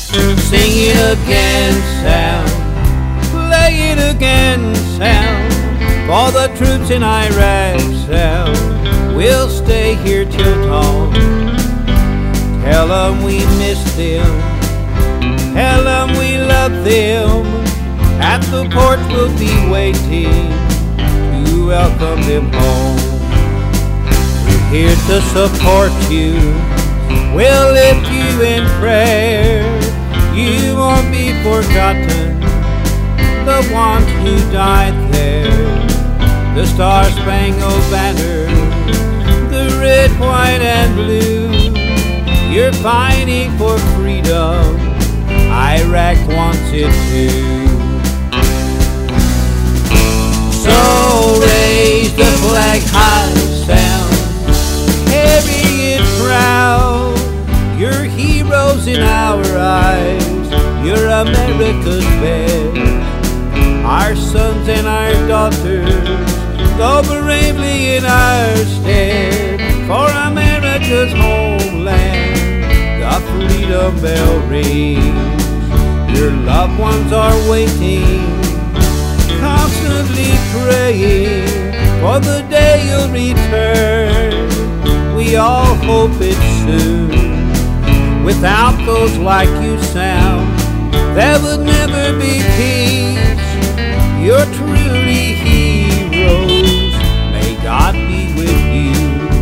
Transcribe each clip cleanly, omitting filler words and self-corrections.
Sing it again, sound. Play it again, sound. For the troops in Iraq, sound. We'll stay here till dawn. Tell them we miss them. Tell them we love them. At the port we'll be waiting to welcome them home. We're here to support you. We'll lift you in prayer. You won't be forgotten, the ones who died there. The Star-Spangled Banner, the red, white, and blue. You're fighting for freedom. Iraq wants it too. So raise the flag high, sound. Carry it proud. You're heroes in our eyes. You're America's best. Our sons and our daughters go bravely in our stead. For America's homeland, the freedom bell rings. Your loved ones are waiting, constantly praying for the day you'll return. We all hope it's soon. Without those like you, sound, there would never be peace. You're truly heroes. May God be with you.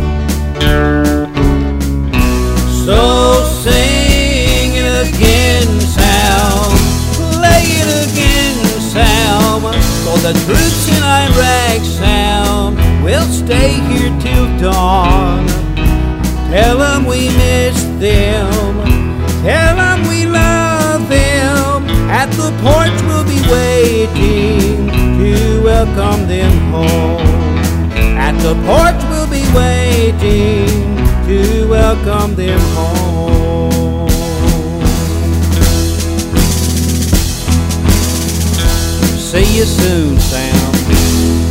So sing it again, sound. Play it again, sound. For the troops in Iraq, sound. We'll stay here till dawn. Tell them we miss them. Tell them we love them. At the porch we'll be waiting to welcome them home. At the porch we'll be waiting to welcome them home. See you soon, Sam.